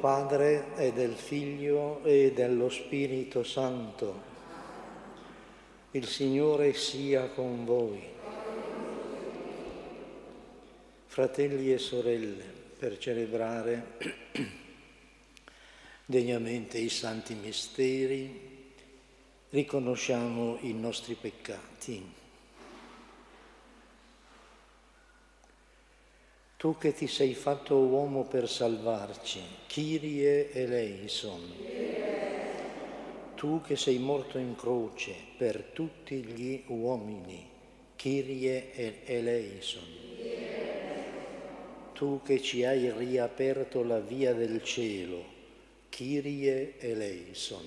Padre e del Figlio e dello Spirito Santo. Il Signore sia con voi. Fratelli e sorelle, per celebrare degnamente i santi misteri, riconosciamo i nostri peccati. Tu che ti sei fatto uomo per salvarci, Kyrie eleison. Tu che sei morto in croce per tutti gli uomini, Kyrie eleison. Tu che ci hai riaperto la via del cielo, Kyrie eleison.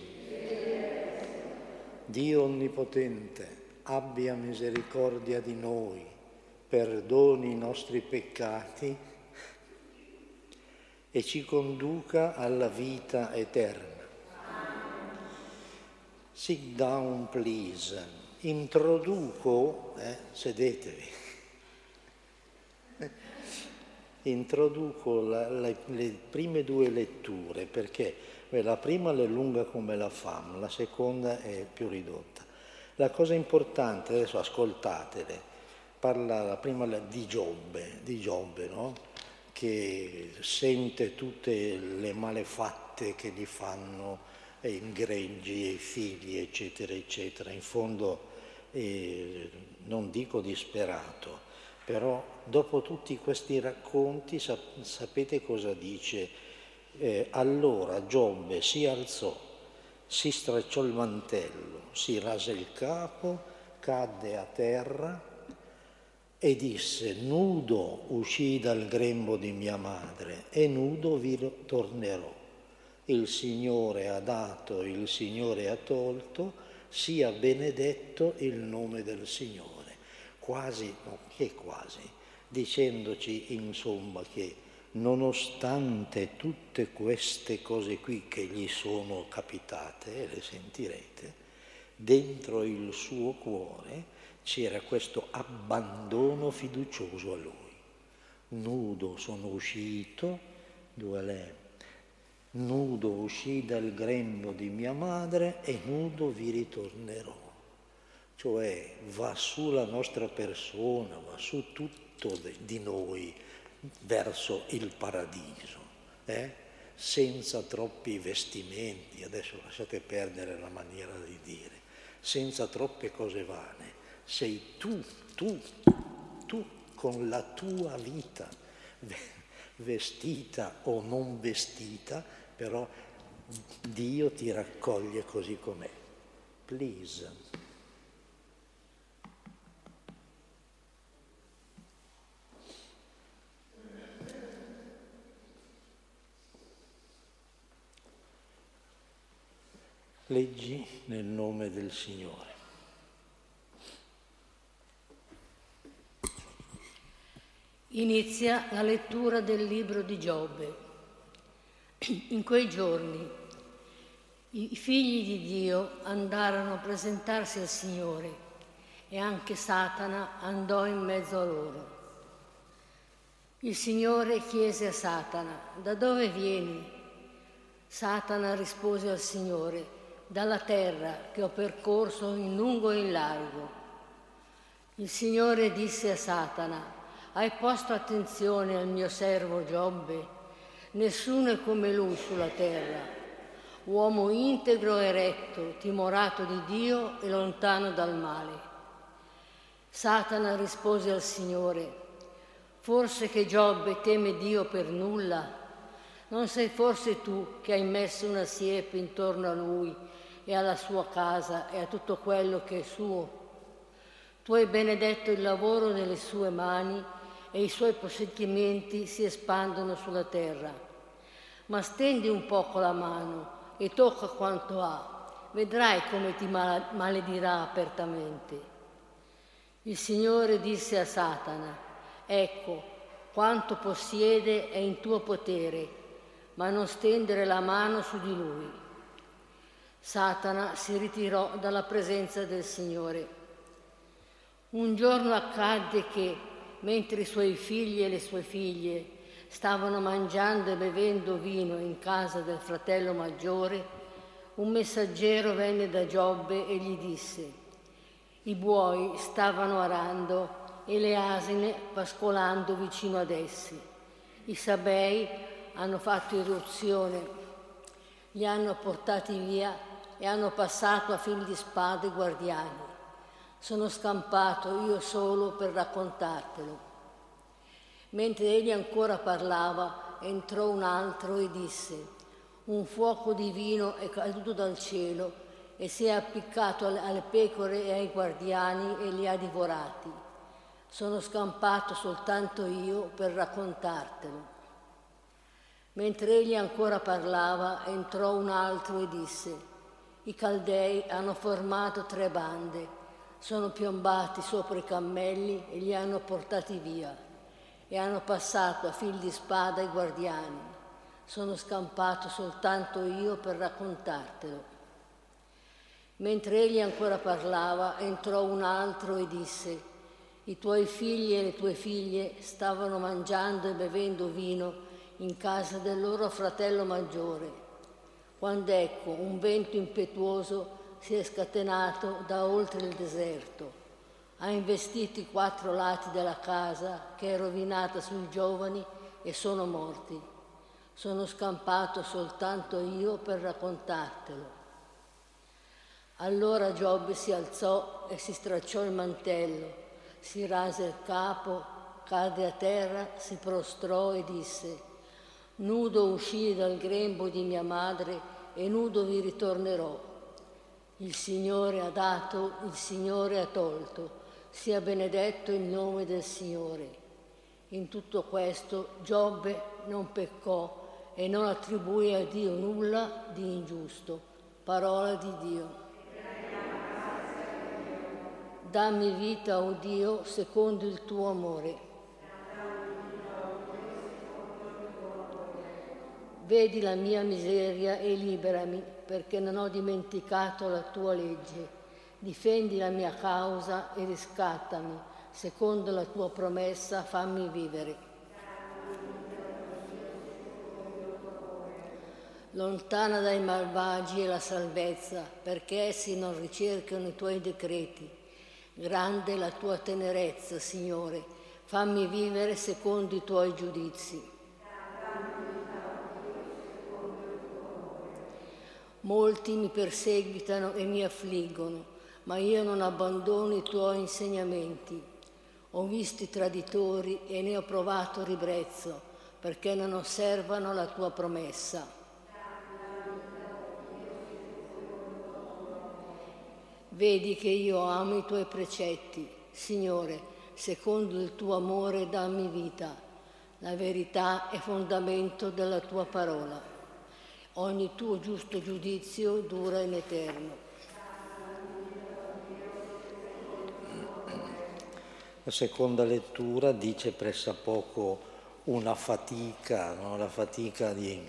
Dio Onnipotente, abbia misericordia di noi, perdoni i nostri peccati e ci conduca alla vita eterna. Sit down, please. Introduco, sedetevi. Introduco le prime due letture perché la prima è lunga come la fam, la seconda è più ridotta. La cosa importante, adesso ascoltatele, parla la prima di Giobbe, no? Che sente tutte le malefatte che gli fanno i greggi e i figli, eccetera, eccetera. In fondo, non dico disperato, però dopo tutti questi racconti sapete cosa dice? Allora Giobbe si alzò, si stracciò il mantello, si rase il capo, cadde a terra e disse: nudo uscii dal grembo di mia madre e nudo vi tornerò. Il Signore ha dato, il Signore ha tolto, sia benedetto il nome del Signore. Quasi, dicendoci insomma che nonostante tutte queste cose qui che gli sono capitate, le sentirete, dentro il suo cuore c'era questo abbandono fiducioso a lui. Nudo sono uscito, nudo uscì dal grembo di mia madre e nudo vi ritornerò. Cioè va su la nostra persona, va su tutto di noi verso il paradiso, senza troppi vestimenti, adesso lasciate perdere la maniera di dire, senza troppe cose vane. Sei tu con la tua vita, vestita o non vestita, però Dio ti raccoglie così com'è. Please. Leggi nel nome del Signore. Inizia la lettura del libro di Giobbe. In quei giorni i figli di Dio andarono a presentarsi al Signore e anche Satana andò in mezzo a loro. Il Signore chiese a Satana: da dove vieni? Satana rispose al Signore: dalla terra che ho percorso in lungo e in largo. Il Signore disse a Satana: hai posto attenzione al mio servo Giobbe? Nessuno è come lui sulla terra, uomo integro e retto, timorato di Dio e lontano dal male. Satana rispose al Signore: forse che Giobbe teme Dio per nulla? Non sei forse tu che hai messo una siepe intorno a lui e alla sua casa e a tutto quello che è suo? Tu hai benedetto il lavoro delle sue mani e i suoi possedimenti si espandono sulla terra. Ma stendi un poco la mano e tocca quanto ha, vedrai come ti maledirà apertamente. Il Signore disse a Satana: ecco, quanto possiede è in tuo potere, ma non stendere la mano su di lui. Satana si ritirò dalla presenza del Signore. Un giorno accadde che, mentre i suoi figli e le sue figlie stavano mangiando e bevendo vino in casa del fratello maggiore, un messaggero venne da Giobbe e gli disse: i buoi stavano arando e le asine pascolando vicino ad essi. I sabei hanno fatto irruzione, li hanno portati via e hanno passato a fil di spada i guardiani. Sono scampato io solo per raccontartelo. Mentre egli ancora parlava, entrò un altro e disse: un fuoco divino è caduto dal cielo e si è appiccato alle pecore e ai guardiani e li ha divorati. Sono scampato soltanto io per raccontartelo. Mentre egli ancora parlava, entrò un altro e disse: i Caldei hanno formato 3 bande, sono piombati sopra i cammelli e li hanno portati via, e hanno passato a fil di spada i guardiani. Sono scampato soltanto io per raccontartelo. Mentre egli ancora parlava, entrò un altro e disse: i tuoi figli e le tue figlie stavano mangiando e bevendo vino in casa del loro fratello maggiore, quando ecco un vento impetuoso si è scatenato da oltre il deserto, ha investito i 4 lati della casa, che è rovinata sui giovani, e sono morti. Sono scampato soltanto io per raccontartelo. Allora Giobbe si alzò e si stracciò il mantello, si rase il capo, cadde a terra, si prostrò e disse: nudo uscii dal grembo di mia madre e nudo vi ritornerò. Il Signore ha dato, il Signore ha tolto, sia benedetto il nome del Signore. In tutto questo Giobbe non peccò e non attribuì a Dio nulla di ingiusto. Parola di Dio. Dammi vita, o Dio, secondo il tuo amore. Vedi la mia miseria e liberami, perché non ho dimenticato la tua legge. Difendi la mia causa e riscattami, secondo la tua promessa fammi vivere. Lontana dai malvagi è la salvezza, perché essi non ricercano i tuoi decreti. Grande è la tua tenerezza, Signore, fammi vivere secondo i tuoi giudizi. Molti mi perseguitano e mi affliggono, ma io non abbandono i tuoi insegnamenti. Ho visto i traditori e ne ho provato ribrezzo, perché non osservano la tua promessa. Vedi che io amo i tuoi precetti, Signore, secondo il tuo amore dammi vita. La verità è fondamento della tua parola. Ogni tuo giusto giudizio dura in eterno. La seconda lettura dice pressappoco una fatica, no? La fatica di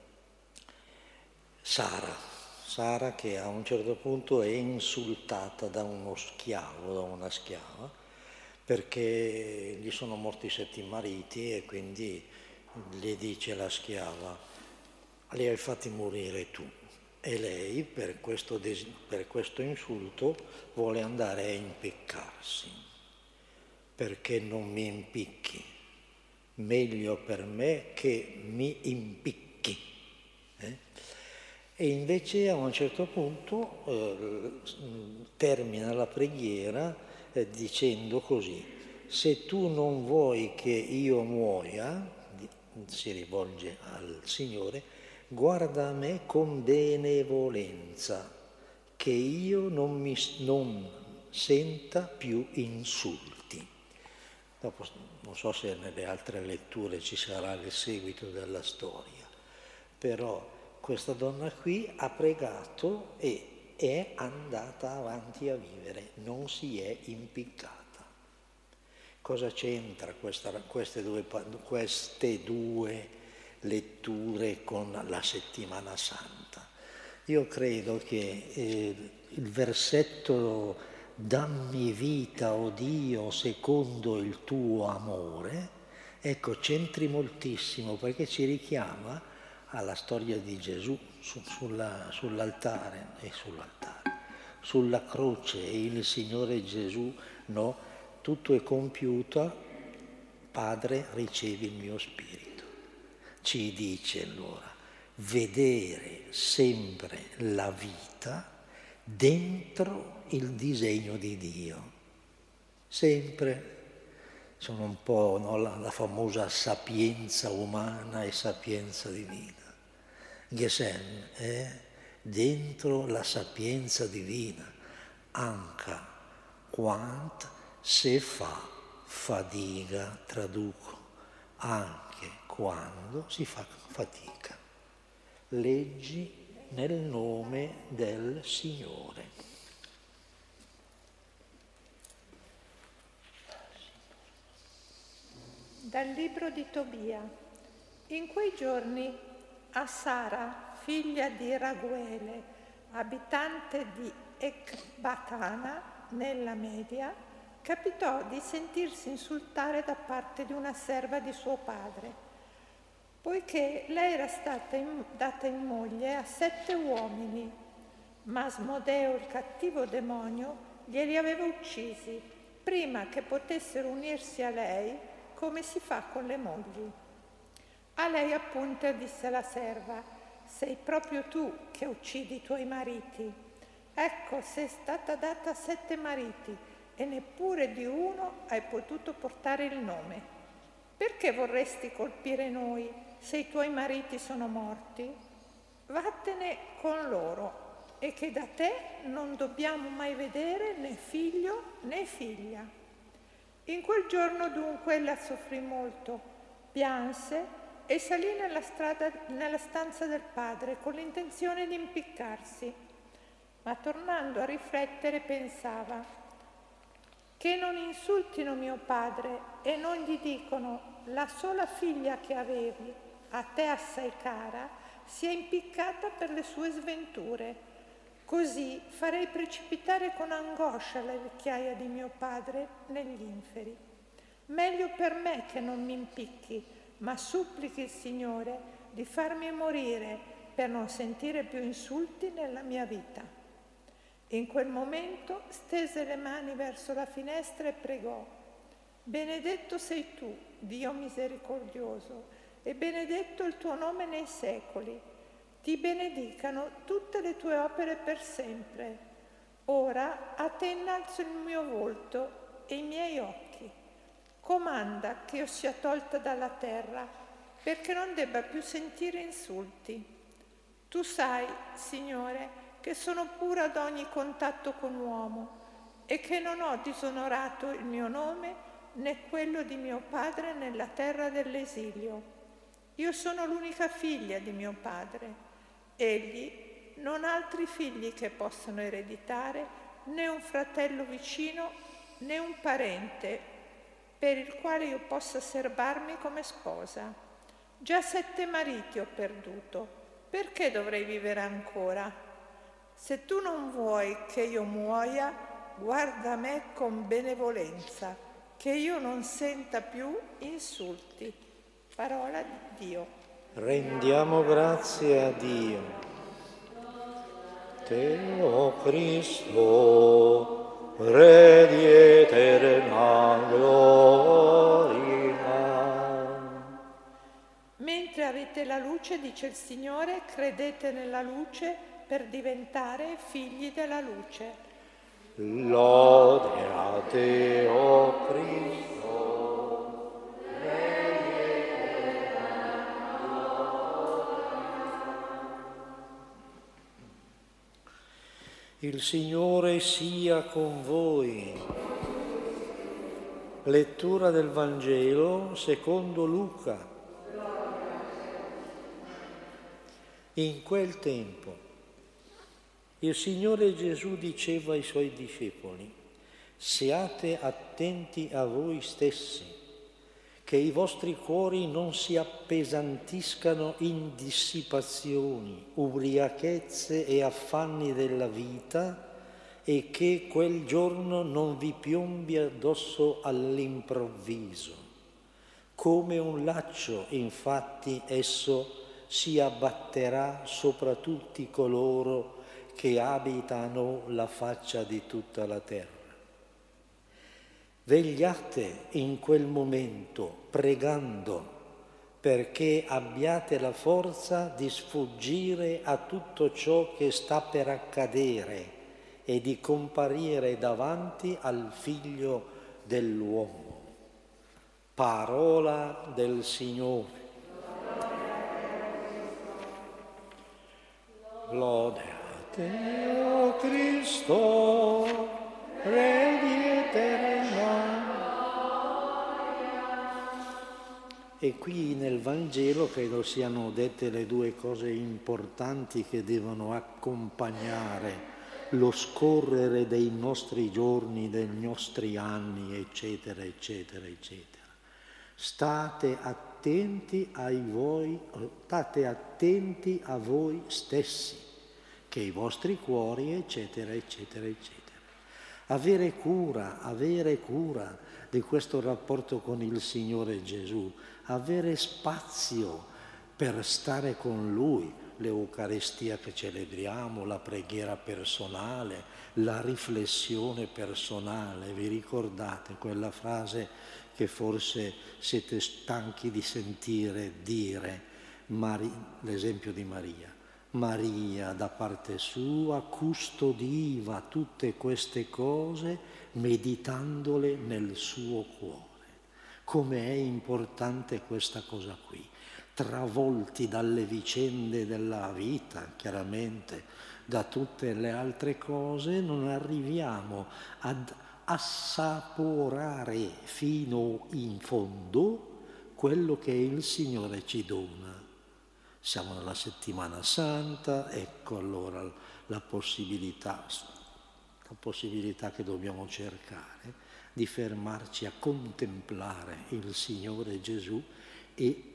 Sara che a un certo punto è insultata da uno schiavo, da una schiava, perché gli sono morti 7 mariti e quindi gli dice la schiava: li hai fatti morire tu. E lei per questo insulto vuole andare a impiccarsi. Perché non mi impicchi? Meglio per me che mi impicchi. E invece a un certo punto termina la preghiera dicendo così: se tu non vuoi che io muoia, si rivolge al Signore, guarda a me con benevolenza, che io non senta più insulti. Dopo, non so se nelle altre letture ci sarà il seguito della storia, però questa donna qui ha pregato e è andata avanti a vivere, non si è impiccata. Cosa c'entra queste due letture con la Settimana Santa? Io credo che il versetto dammi vita, o Dio, secondo il tuo amore, ecco, c'entri moltissimo perché ci richiama alla storia di Gesù sull'altare, sulla croce, il Signore Gesù, no? Tutto è compiuto, Padre, ricevi il mio spirito. Ci dice allora, vedere sempre la vita dentro il disegno di Dio. Sempre, sono un po', no, la famosa sapienza umana e sapienza divina. Gesem è dentro la sapienza divina, anche quando se fa fatica, traduco, anche quando si fa fatica. Leggi nel nome del Signore. Dal libro di Tobia. In quei giorni a Sara, figlia di Raguele, abitante di Ecbatana, nella Media, capitò di sentirsi insultare da parte di una serva di suo padre, poiché lei era stata data in moglie a 7 uomini, ma Asmodeo, il cattivo demonio, glieli aveva uccisi prima che potessero unirsi a lei, come si fa con le mogli. A lei appunto disse la serva: sei proprio tu che uccidi i tuoi mariti. Ecco, sei stata data 7 mariti e neppure di uno hai potuto portare il nome. Perché vorresti colpire noi se i tuoi mariti sono morti? Vattene con loro e che da te non dobbiamo mai vedere né figlio né figlia. In quel giorno dunque ella soffrì molto, pianse e salì nella stanza del padre con l'intenzione di impiccarsi. Ma tornando a riflettere pensava: che non insultino mio padre e non gli dicono la sola figlia che avevi, a te assai cara, si è impiccata per le sue sventure. Così farei precipitare con angoscia la vecchiaia di mio padre negli inferi. Meglio per me che non mi impicchi, ma supplichi il Signore di farmi morire per non sentire più insulti nella mia vita. In quel momento stese le mani verso la finestra e pregò: benedetto sei tu, Dio misericordioso, e benedetto il tuo nome nei secoli. Ti benedicano tutte le tue opere per sempre. Ora a te innalzo il mio volto e i miei occhi. Comanda che io sia tolta dalla terra, perché non debba più sentire insulti. Tu sai, Signore, che sono pura ad ogni contatto con uomo e che non ho disonorato il mio nome né quello di mio padre nella terra dell'esilio. Io sono l'unica figlia di mio padre. Egli non ha altri figli che possano ereditare, né un fratello vicino, né un parente per il quale io possa serbarmi come sposa. Già 7 mariti ho perduto, perché dovrei vivere ancora? Se tu non vuoi che io muoia, guarda me con benevolenza, che io non senta più insulti. Parola di Dio. Rendiamo grazie a Dio. Te, o Cristo, Re di eterna gloria. Mentre avete la luce, dice il Signore, credete nella luce per diventare figli della luce. Lode a te, o Cristo. Il Signore sia con voi. Lettura del Vangelo secondo Luca. In quel tempo il Signore Gesù diceva ai Suoi discepoli: siate attenti a voi stessi, che i vostri cuori non si appesantiscano in dissipazioni, ubriachezze e affanni della vita, e che quel giorno non vi piombi addosso all'improvviso, Come un laccio, infatti, esso si abbatterà sopra tutti coloro che abitano la faccia di tutta la terra. Vegliate in quel momento, pregando, perché abbiate la forza di sfuggire a tutto ciò che sta per accadere e di comparire davanti al Figlio dell'uomo. Parola del Signore. Lode a te, o Cristo, Re di eterna. E qui nel Vangelo credo siano dette le due cose importanti che devono accompagnare lo scorrere dei nostri giorni, dei nostri anni, eccetera, eccetera, eccetera. State attenti a voi stessi, che i vostri cuori, eccetera, eccetera, eccetera. Avere cura di questo rapporto con il Signore Gesù, avere spazio per stare con Lui, l'Eucaristia che celebriamo, la preghiera personale, la riflessione personale. Vi ricordate quella frase che forse siete stanchi di sentire dire, l'esempio di Maria? Maria da parte sua custodiva tutte queste cose meditandole nel suo cuore. Come è importante questa cosa qui. Travolti dalle vicende della vita, chiaramente, da tutte le altre cose, non arriviamo ad assaporare fino in fondo quello che il Signore ci dona. Siamo nella Settimana Santa, ecco allora la possibilità che dobbiamo cercare di fermarci a contemplare il Signore Gesù e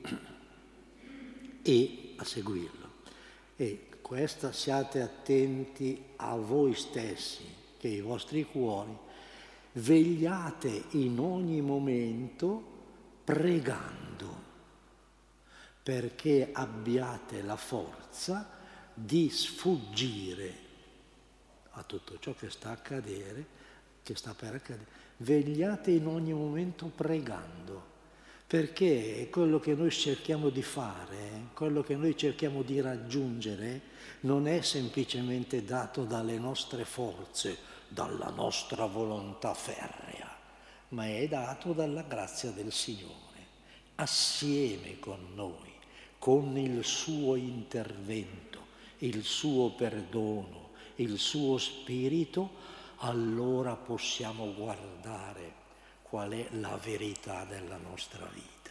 a seguirlo. E questa, siate attenti a voi stessi, che i vostri cuori, vegliate in ogni momento pregando, perché abbiate la forza di sfuggire a tutto ciò che sta per accadere. Vegliate in ogni momento pregando, perché quello che noi cerchiamo di fare, quello che noi cerchiamo di raggiungere, non è semplicemente dato dalle nostre forze, dalla nostra volontà ferrea, ma è dato dalla grazia del Signore, assieme con noi, con il suo intervento, il suo perdono, il suo spirito. Allora possiamo guardare qual è la verità della nostra vita.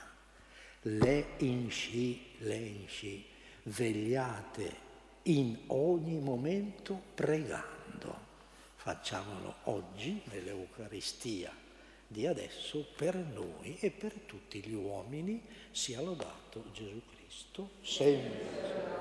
Lenci, vegliate in ogni momento pregando. Facciamolo oggi nell'Eucaristia di adesso per noi e per tutti gli uomini. Sia lodato Gesù Cristo sempre.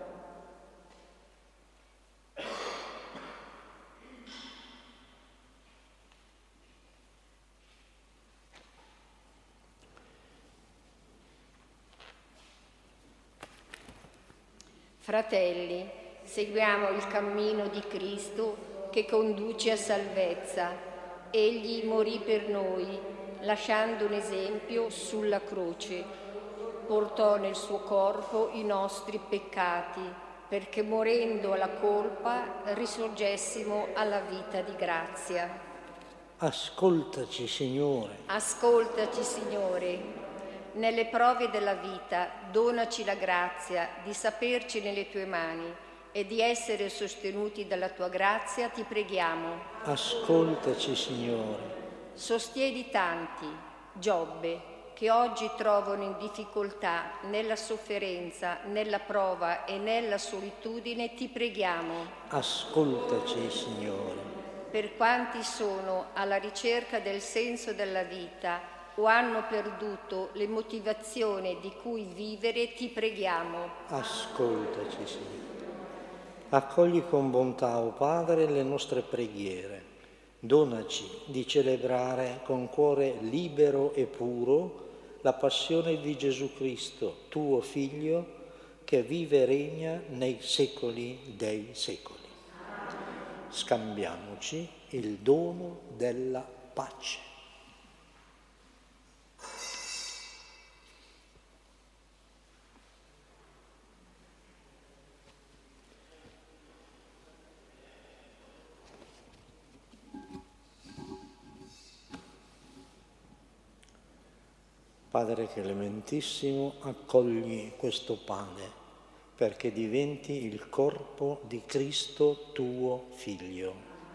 Fratelli, seguiamo il cammino di Cristo che conduce a salvezza. Egli morì per noi, lasciando un esempio sulla croce. Portò nel suo corpo i nostri peccati, perché morendo alla colpa risorgessimo alla vita di grazia. Ascoltaci, Signore. Ascoltaci, Signore. Nelle prove della vita donaci la grazia di saperci nelle tue mani e di essere sostenuti dalla tua grazia, ti preghiamo. Ascoltaci, Signore. Sostieni tanti, Giobbe, che oggi trovano in difficoltà nella sofferenza, nella prova e nella solitudine, ti preghiamo. Ascoltaci, Signore. Per quanti sono alla ricerca del senso della vita o hanno perduto le motivazioni di cui vivere, ti preghiamo. Ascoltaci, Signore. Accogli con bontà, o Padre, le nostre preghiere. Donaci di celebrare con cuore libero e puro la passione di Gesù Cristo, tuo Figlio, che vive e regna nei secoli dei secoli. Scambiamoci il dono della pace. Padre clementissimo, accogli questo pane perché diventi il corpo di Cristo tuo Figlio.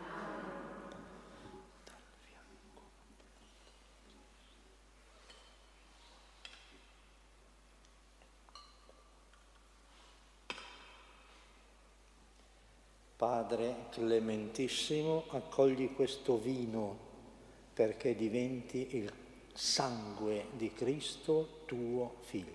Padre clementissimo, accogli questo vino perché diventi il sangue di Cristo tuo Figlio.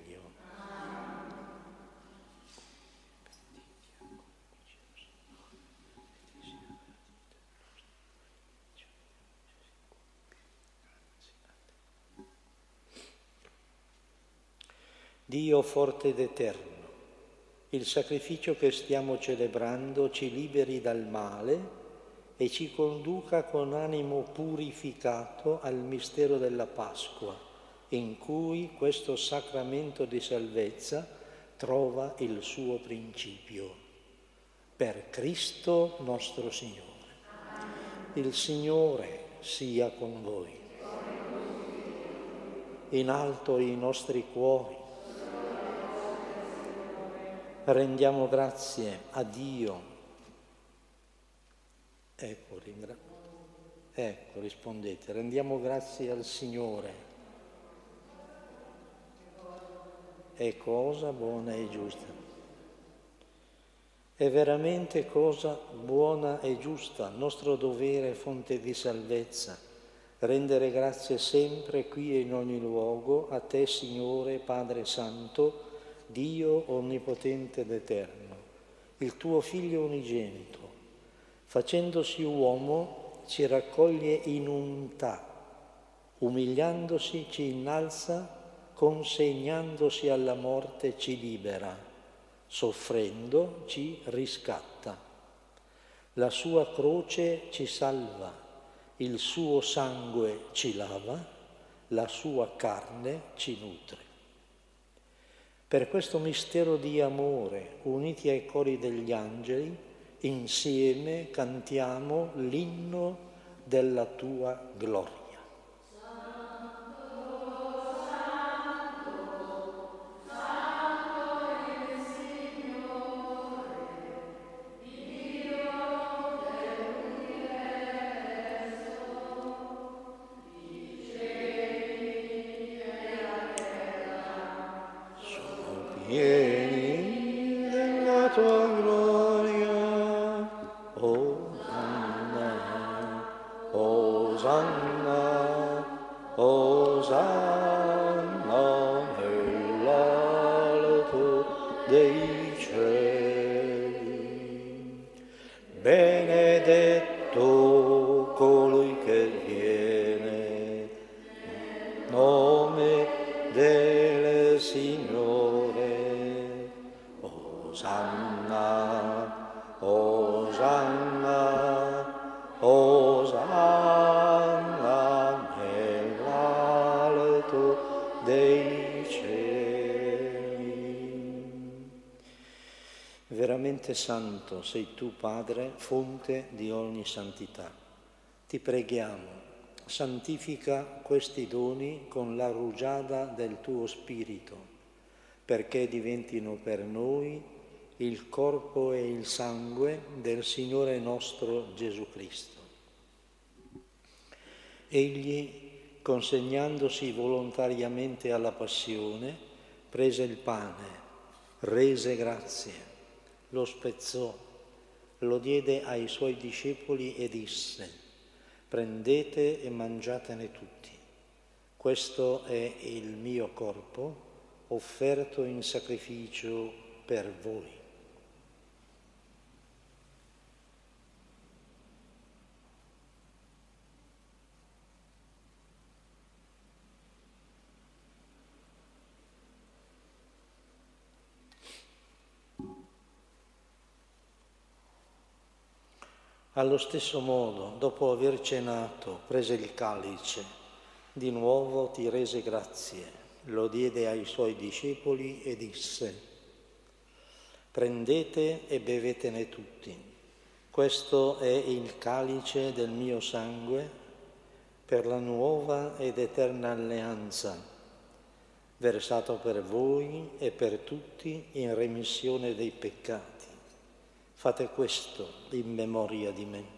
Dio forte ed eterno, il sacrificio che stiamo celebrando ci liberi dal male e ci conduca con animo purificato al mistero della Pasqua, in cui questo sacramento di salvezza trova il suo principio. Per Cristo nostro Signore. Il Signore sia con voi. In alto i nostri cuori. Rendiamo grazie a Dio. Ecco, rispondete. Rendiamo grazie al Signore. È cosa buona e giusta. È veramente cosa buona e giusta, nostro dovere, fonte di salvezza, rendere grazie sempre qui e in ogni luogo a Te, Signore, Padre Santo, Dio onnipotente ed eterno, il Tuo Figlio unigenito, facendosi uomo ci raccoglie in unità, umiliandosi ci innalza, consegnandosi alla morte ci libera, soffrendo ci riscatta. La sua croce ci salva, il suo sangue ci lava, la sua carne ci nutre. Per questo mistero di amore, uniti ai cori degli angeli, insieme cantiamo l'inno della tua gloria. Pieni della tua gloria, Osanna, Osanna, Osanna nell'alto dei cieli. Benedetto colui che viene, nome del Signore. Osanna, Osanna, Osanna nell'alto dei cieli. Veramente santo sei tu, Padre, fonte di ogni santità. Ti preghiamo, santifica questi doni con la rugiada del tuo Spirito, perché diventino per noi il corpo e il sangue del Signore nostro Gesù Cristo. Egli, consegnandosi volontariamente alla passione, prese il pane, rese grazie, lo spezzò, lo diede ai suoi discepoli e disse: prendete e mangiatene tutti. Questo è il mio corpo, offerto in sacrificio per voi. Allo stesso modo, dopo aver cenato, prese il calice, di nuovo ti rese grazie, lo diede ai suoi discepoli e disse: prendete e bevetene tutti, questo è il calice del mio sangue per la nuova ed eterna alleanza, versato per voi e per tutti in remissione dei peccati. Fate questo in memoria di me.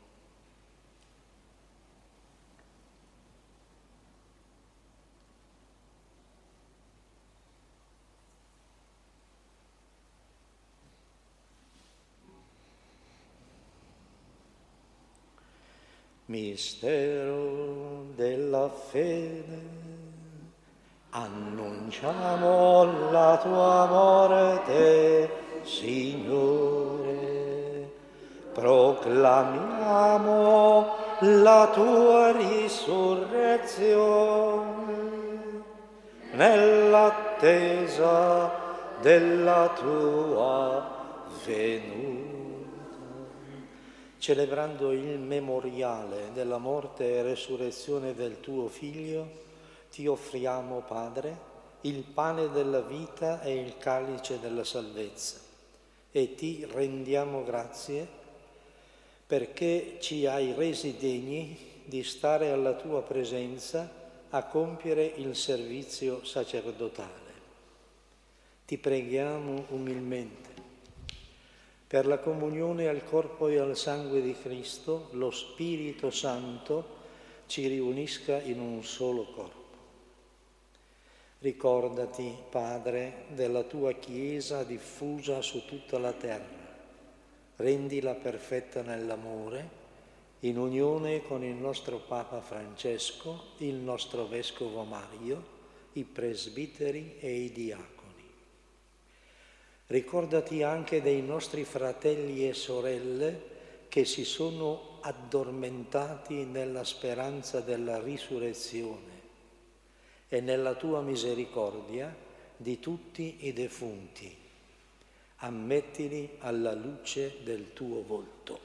Mistero della fede, annunciamo la tua morte, Signore, proclamiamo la tua risurrezione nell'attesa della tua venuta. Celebrando il memoriale della morte e resurrezione del tuo Figlio, ti offriamo, Padre, il pane della vita e il calice della salvezza e ti rendiamo grazie perché ci hai resi degni di stare alla tua presenza a compiere il servizio sacerdotale. Ti preghiamo umilmente per la comunione al corpo e al sangue di Cristo, lo Spirito Santo ci riunisca in un solo corpo. Ricordati, Padre, della tua Chiesa diffusa su tutta la terra. Rendila perfetta nell'amore, in unione con il nostro Papa Francesco, il nostro Vescovo Mario, i presbiteri e i diaconi. Ricordati anche dei nostri fratelli e sorelle che si sono addormentati nella speranza della risurrezione e nella tua misericordia di tutti i defunti. Ammettili alla luce del tuo volto.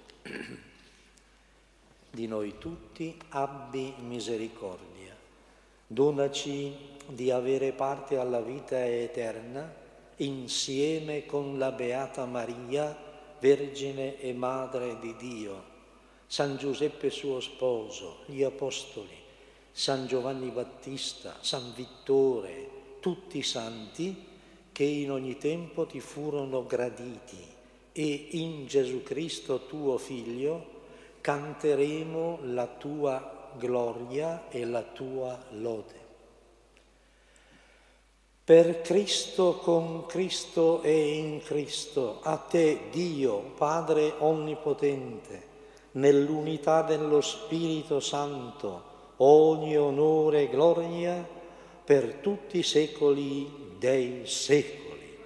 Di noi tutti abbi misericordia. Donaci di avere parte alla vita eterna insieme con la Beata Maria, Vergine e Madre di Dio, San Giuseppe suo sposo, gli Apostoli, San Giovanni Battista, San Vittore, tutti i santi che in ogni tempo ti furono graditi e in Gesù Cristo tuo Figlio canteremo la tua gloria e la tua lode. Per Cristo, con Cristo e in Cristo, a te, Dio, Padre Onnipotente, nell'unità dello Spirito Santo, ogni onore e gloria per tutti i secoli dei secoli.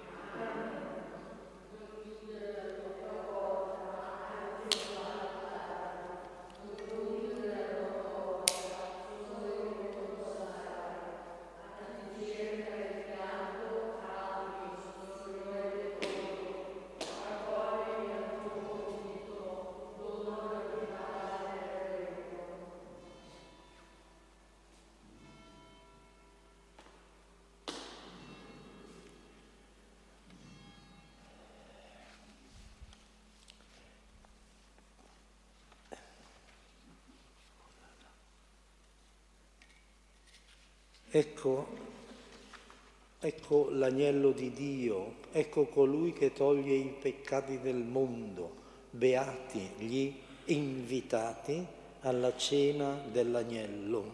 Ecco l'agnello di Dio, ecco colui che toglie i peccati del mondo, beati gli invitati alla cena dell'agnello.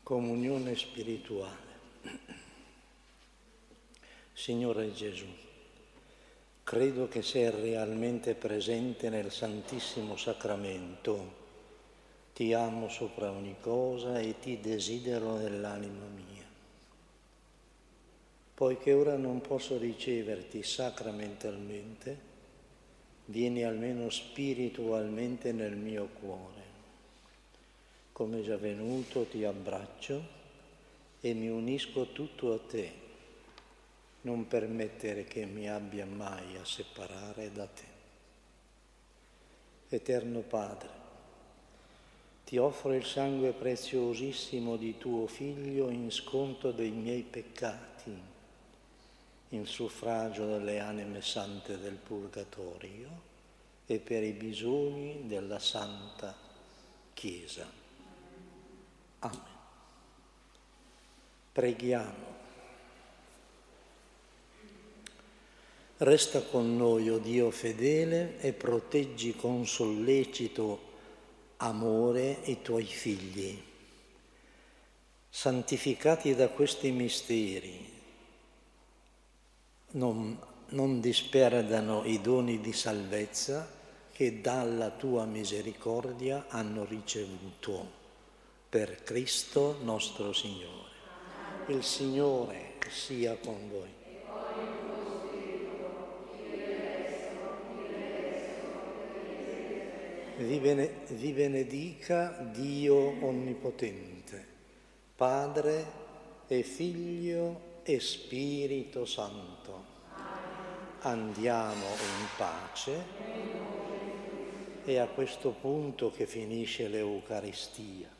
Comunione spirituale. Signore Gesù, credo che sei realmente presente nel Santissimo Sacramento. Ti amo sopra ogni cosa e ti desidero nell'anima mia. Poiché ora non posso riceverti sacramentalmente, vieni almeno spiritualmente nel mio cuore. Come già venuto ti abbraccio e mi unisco tutto a te. Non permettere che mi abbia mai a separare da te. Eterno Padre, ti offro il sangue preziosissimo di tuo Figlio in sconto dei miei peccati, in suffragio delle anime sante del Purgatorio e per i bisogni della Santa Chiesa. Amen. Preghiamo. Resta con noi, o Dio fedele, e proteggi con sollecito amore i tuoi figli. Santificati da questi misteri, non disperdano i doni di salvezza che dalla tua misericordia hanno ricevuto. Per Cristo nostro Signore. Il Signore sia con voi. Vi benedica Dio Onnipotente, Padre e Figlio e Spirito Santo. Andiamo in pace e a questo punto che finisce l'Eucaristia